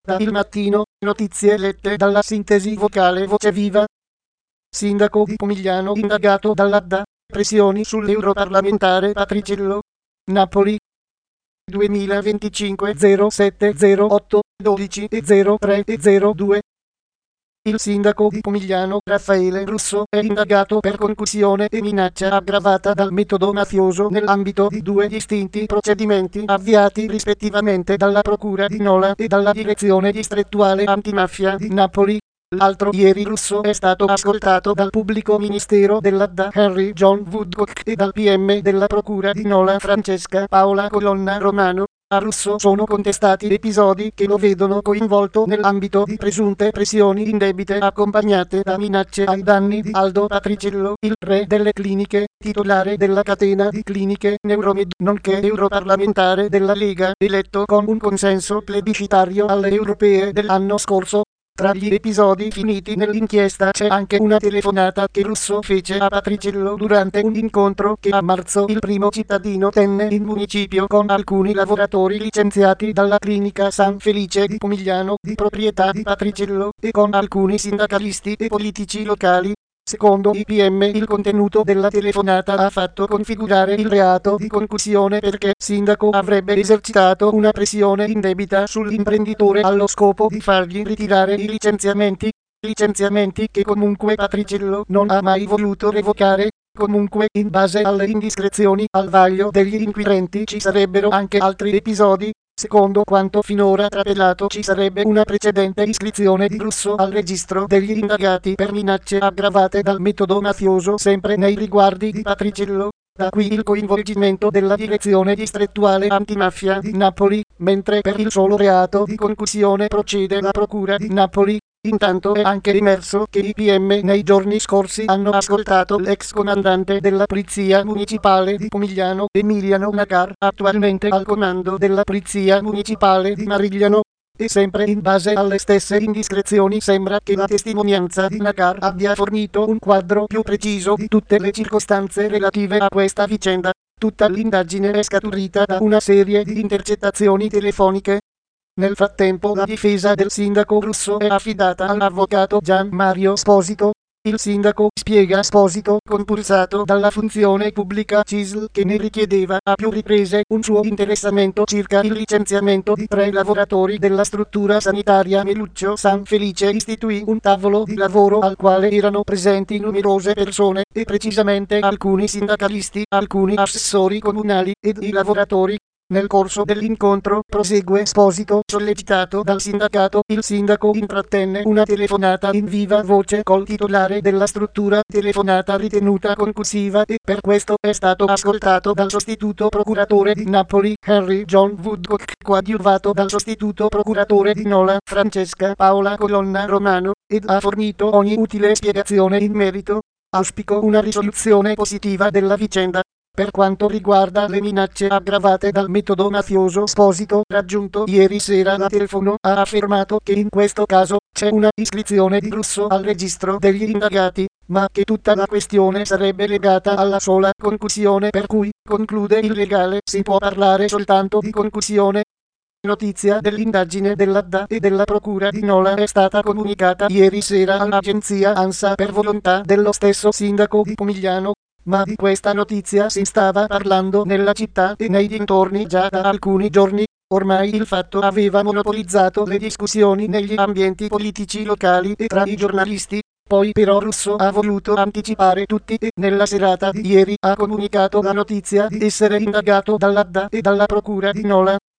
Da Il Mattino, notizie lette dalla sintesi vocale Voce Viva. Sindaco di Pomigliano indagato dall'ADDA, pressioni sull'europarlamentare Patriciello. Napoli. 2025 07 08 12 03 02. Il sindaco di Pomigliano Raffaele Russo è indagato per concussione e minaccia aggravata dal metodo mafioso nell'ambito di due distinti procedimenti avviati rispettivamente dalla Procura di Nola e dalla Direzione Distrettuale Antimafia di Napoli. L'altro ieri Russo è stato ascoltato dal pubblico ministero dell'ADDA Henry John Woodcock e dal PM della Procura di Nola Francesca Paola Colonna Romano. A Russo sono contestati episodi che lo vedono coinvolto nell'ambito di presunte pressioni indebite accompagnate da minacce ai danni di Aldo Patriciello, il re delle cliniche, titolare della catena di cliniche Neuromed, nonché europarlamentare della Lega, eletto con un consenso plebiscitario alle europee dell'anno scorso. Tra gli episodi finiti nell'inchiesta c'è anche una telefonata che Russo fece a Patriciello durante un incontro che a marzo il primo cittadino tenne in municipio con alcuni lavoratori licenziati dalla clinica San Felice di Pomigliano, di proprietà di Patriciello, e con alcuni sindacalisti e politici locali. Secondo i PM il contenuto della telefonata ha fatto configurare il reato di concussione perché sindaco avrebbe esercitato una pressione indebita sull'imprenditore allo scopo di fargli ritirare i licenziamenti che comunque Patriciello non ha mai voluto revocare. Comunque, in base alle indiscrezioni al vaglio degli inquirenti ci sarebbero anche altri episodi. Secondo quanto finora trapelato ci sarebbe una precedente iscrizione di Russo al registro degli indagati per minacce aggravate dal metodo mafioso sempre nei riguardi di Patriciello. Da qui il coinvolgimento della Direzione Distrettuale Antimafia di Napoli, mentre per il solo reato di concussione procede la Procura di Napoli. Intanto è anche emerso che i PM nei giorni scorsi hanno ascoltato l'ex comandante della Polizia Municipale di Pomigliano, Emiliano Nacar, attualmente al comando della Polizia Municipale di Marigliano. E sempre in base alle stesse indiscrezioni sembra che la testimonianza di Nacar abbia fornito un quadro più preciso di tutte le circostanze relative a questa vicenda. Tutta l'indagine è scaturita da una serie di intercettazioni telefoniche. Nel frattempo la difesa del sindaco Russo è affidata all'avvocato Gian Mario Esposito. Il sindaco, spiega Esposito, compulsato dalla funzione pubblica CISL che ne richiedeva a più riprese un suo interessamento circa il licenziamento di 3 lavoratori della struttura sanitaria Meluccio San Felice, istituì un tavolo di lavoro al quale erano presenti numerose persone, e precisamente alcuni sindacalisti, alcuni assessori comunali ed i lavoratori. Nel corso dell'incontro, prosegue Esposito, sollecitato dal sindacato, il sindaco intrattenne una telefonata in viva voce col titolare della struttura, telefonata ritenuta concussiva, e per questo è stato ascoltato dal sostituto procuratore di Napoli, Henry John Woodcock, coadiuvato dal sostituto procuratore di Nola, Francesca Paola Colonna Romano, ed ha fornito ogni utile spiegazione in merito. Auspico una risoluzione positiva della vicenda. Per quanto riguarda le minacce aggravate dal metodo mafioso, Esposito, raggiunto ieri sera da telefono, ha affermato che in questo caso c'è una iscrizione di Russo al registro degli indagati, ma che tutta la questione sarebbe legata alla sola concussione, per cui, conclude il legale, si può parlare soltanto di concussione. Notizia dell'indagine dell'ADDA e della Procura di Nola è stata comunicata ieri sera all'agenzia ANSA per volontà dello stesso sindaco di Pomigliano. Ma di questa notizia si stava parlando nella città e nei dintorni già da alcuni giorni. Ormai il fatto aveva monopolizzato le discussioni negli ambienti politici locali e tra i giornalisti. Poi però Russo ha voluto anticipare tutti e nella serata di ieri ha comunicato la notizia di essere indagato dall'ADDA e dalla Procura di Nola.